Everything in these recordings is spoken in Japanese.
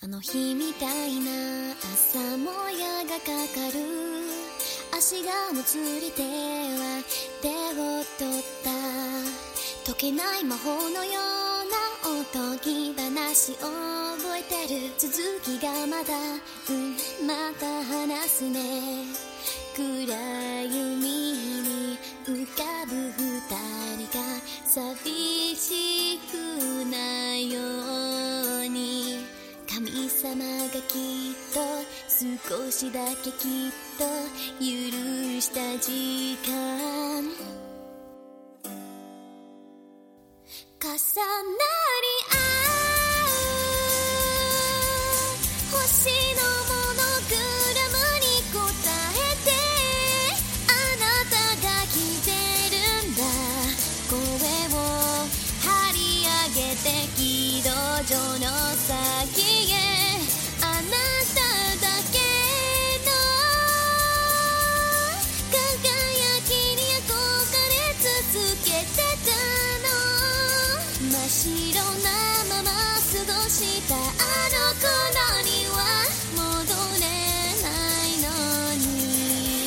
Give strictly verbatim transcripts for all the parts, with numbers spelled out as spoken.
あの日みたいな朝もやがかかる、足がもつれては手を取った、解けない魔法のようなおとぎ話を覚えてる。続きがまだ、うん、また話すね。暗い海に浮かぶ二人が寂しくないように、神様がきっと少しだけきっと許した時間、重なり合う星のモノグラムに答えて、あなたが来てるんだ。声を張り上げて軌道上の先へ、あなただけの輝きに憧れ続けてたの。真っ白なまま過ごしたあの頃には戻れないのに。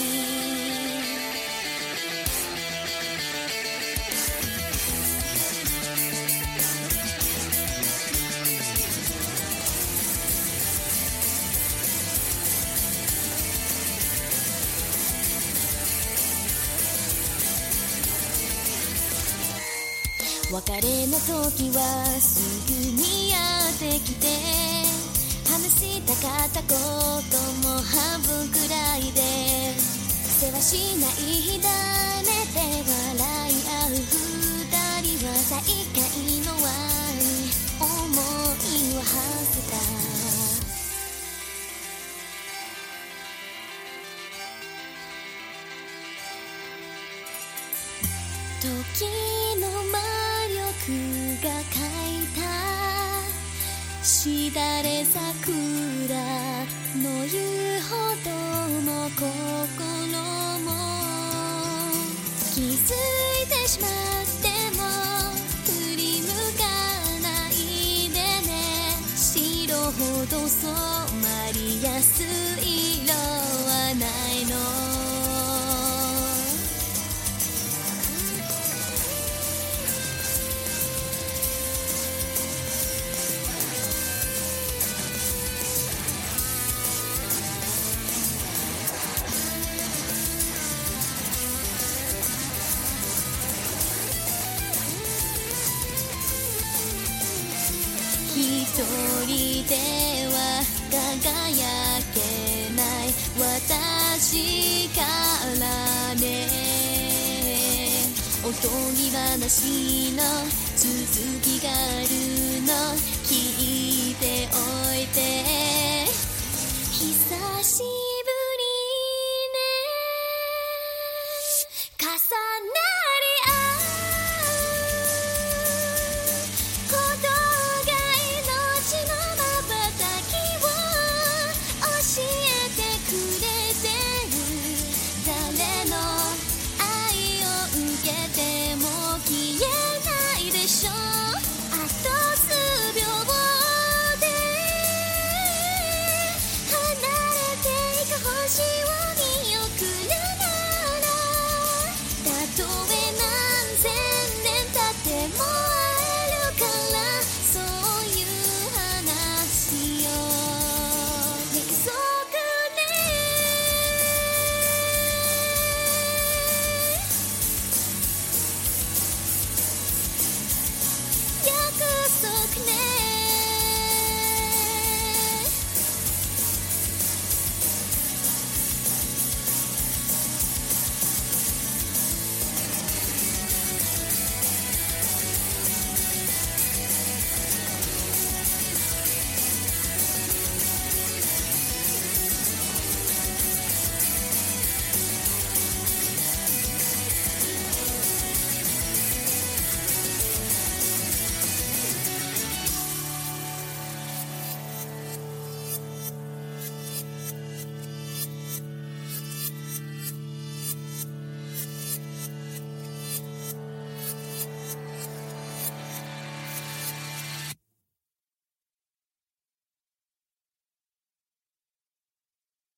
別れの時はすぐにやってきて、話したかったことも半分くらいで、世話しないだねで笑い合う二人は再会の輪に思いを馳せた。時の魔力が描いたしだれ桜の言うほども心も、気づいてしまっても振り向かないでね。白ほど染まりやすい色はないの。一人では輝けない私からね。おとぎ話の続きがあるの聞いておいて。